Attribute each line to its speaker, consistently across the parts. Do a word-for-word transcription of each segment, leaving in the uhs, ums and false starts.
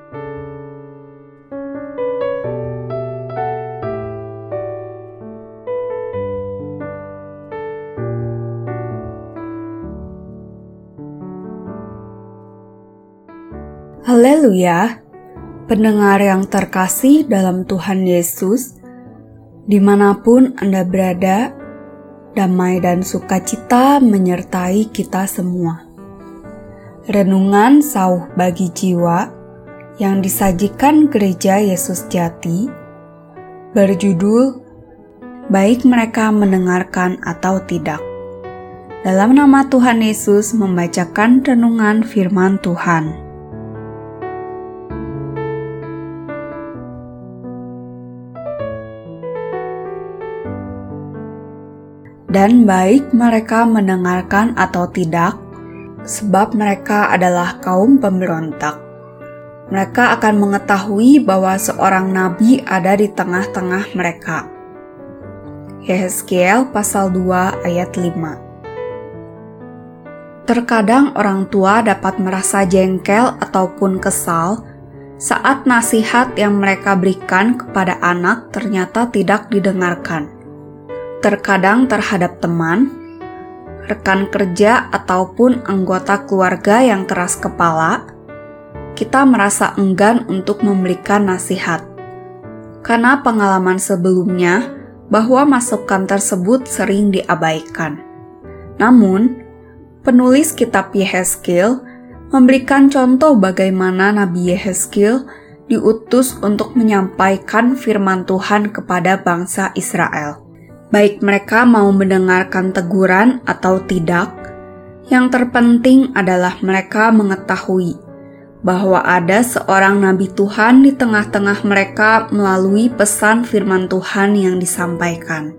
Speaker 1: Haleluya, pendengar yang terkasih dalam Tuhan Yesus, dimanapun Anda berada, damai dan sukacita menyertai kita semua. Renungan Sauh Bagi Jiwa yang disajikan Gereja Yesus Jati berjudul Baik Mereka Mendengarkan atau Tidak. Dalam nama Tuhan Yesus membacakan renungan firman Tuhan. Dan baik mereka mendengarkan atau tidak, sebab mereka adalah kaum pemberontak. Mereka akan mengetahui bahwa seorang nabi ada di tengah-tengah mereka. Yehezkiel pasal dua ayat lima. Terkadang orang tua dapat merasa jengkel ataupun kesal saat nasihat yang mereka berikan kepada anak ternyata tidak didengarkan. Terkadang terhadap teman, rekan kerja, ataupun anggota keluarga yang keras kepala, kita merasa enggan untuk memberikan nasihat. Karena pengalaman sebelumnya bahwa masukan tersebut sering diabaikan. Namun, penulis kitab Yehezkiel memberikan contoh bagaimana Nabi Yehezkiel diutus untuk menyampaikan firman Tuhan kepada bangsa Israel. Baik mereka mau mendengarkan teguran atau tidak, yang terpenting adalah mereka mengetahui bahwa ada seorang nabi Tuhan di tengah-tengah mereka melalui pesan firman Tuhan yang disampaikan.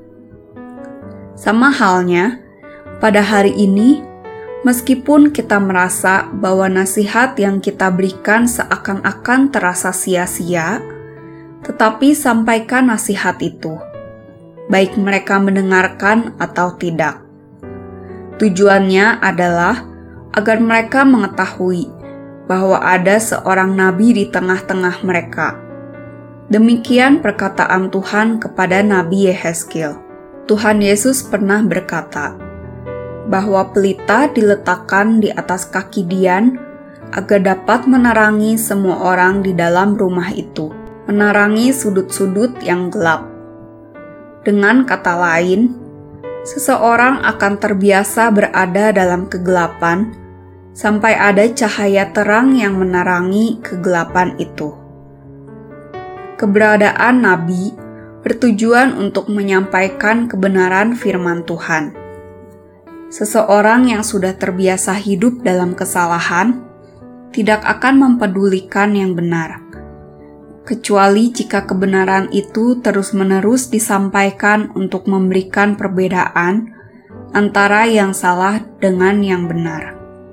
Speaker 1: Sama halnya, pada hari ini, meskipun kita merasa bahwa nasihat yang kita berikan seakan-akan terasa sia-sia, tetapi sampaikan nasihat itu. Baik mereka mendengarkan atau tidak. Tujuannya adalah agar mereka mengetahui bahwa ada seorang nabi di tengah-tengah mereka. Demikian perkataan Tuhan kepada Nabi Yehezkiel. Tuhan Yesus pernah berkata bahwa pelita diletakkan di atas kaki Dian agar dapat menerangi semua orang di dalam rumah itu, menerangi sudut-sudut yang gelap. Dengan kata lain, seseorang akan terbiasa berada dalam kegelapan sampai ada cahaya terang yang menerangi kegelapan itu. Keberadaan nabi bertujuan untuk menyampaikan kebenaran firman Tuhan. Seseorang yang sudah terbiasa hidup dalam kesalahan tidak akan mempedulikan yang benar, kecuali jika kebenaran itu terus-menerus disampaikan untuk memberikan perbedaan antara yang salah dengan yang benar.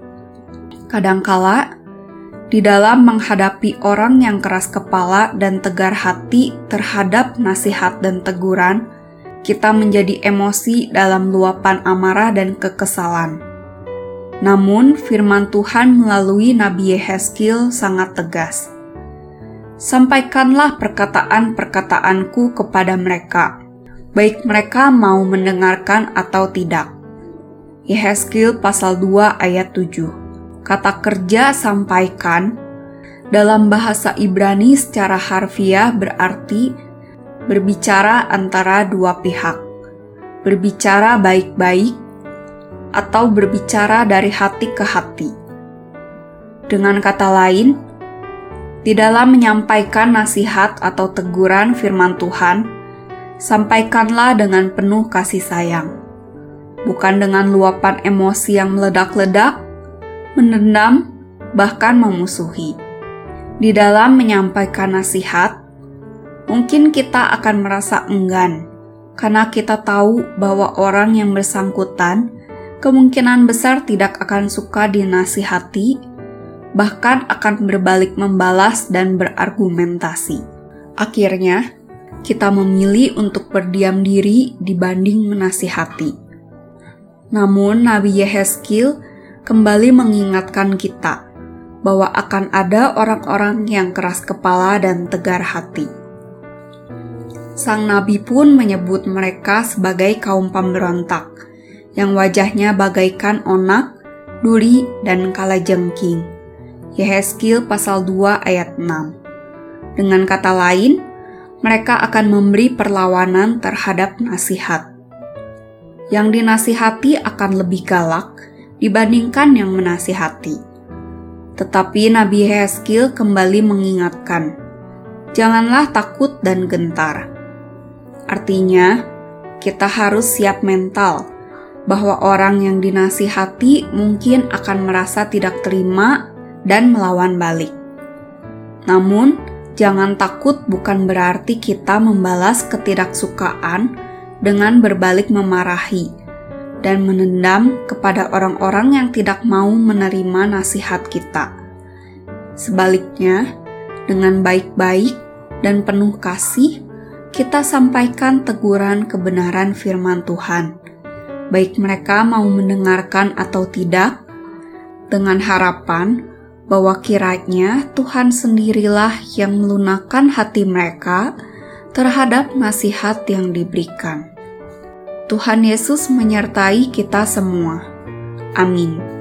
Speaker 1: Kadangkala, di dalam menghadapi orang yang keras kepala dan tegar hati terhadap nasihat dan teguran, kita menjadi emosi dalam luapan amarah dan kekesalan. Namun, firman Tuhan melalui Nabi Yehezkiel sangat tegas. Sampaikanlah perkataan-perkataanku kepada mereka, baik mereka mau mendengarkan atau tidak. Yehezkiel pasal dua ayat tujuh. Kata kerja sampaikan dalam bahasa Ibrani secara harfiah berarti berbicara antara dua pihak, berbicara baik-baik, atau berbicara dari hati ke hati. Dengan kata lain, di dalam menyampaikan nasihat atau teguran firman Tuhan, sampaikanlah dengan penuh kasih sayang, bukan dengan luapan emosi yang meledak-ledak, menendam, bahkan memusuhi. Di dalam menyampaikan nasihat, mungkin kita akan merasa enggan, karena kita tahu bahwa orang yang bersangkutan kemungkinan besar tidak akan suka dinasihati, bahkan akan berbalik membalas dan berargumentasi. Akhirnya, kita memilih untuk berdiam diri dibanding menasihati. Namun, Nabi Yehezkiel kembali mengingatkan kita bahwa akan ada orang-orang yang keras kepala dan tegar hati. Sang nabi pun menyebut mereka sebagai kaum pemberontak, yang wajahnya bagaikan onak, duri, dan kalajengking. Yehezkiel pasal dua ayat enam. Dengan kata lain, mereka akan memberi perlawanan terhadap nasihat. Yang dinasihati akan lebih galak dibandingkan yang menasihati. Tetapi Nabi Yehezkiel kembali mengingatkan, janganlah takut dan gentar. Artinya, kita harus siap mental bahwa orang yang dinasihati mungkin akan merasa tidak terima dan melawan balik. Namun, jangan takut bukan berarti kita membalas ketidaksukaan dengan berbalik memarahi dan menendam kepada orang-orang yang tidak mau menerima nasihat kita. Sebaliknya, dengan baik-baik dan penuh kasih, kita sampaikan teguran kebenaran firman Tuhan, baik mereka mau mendengarkan atau tidak, dengan harapan bahwa kiranya Tuhan sendirilah yang melunakkan hati mereka terhadap nasihat yang diberikan. Tuhan Yesus menyertai kita semua. Amin.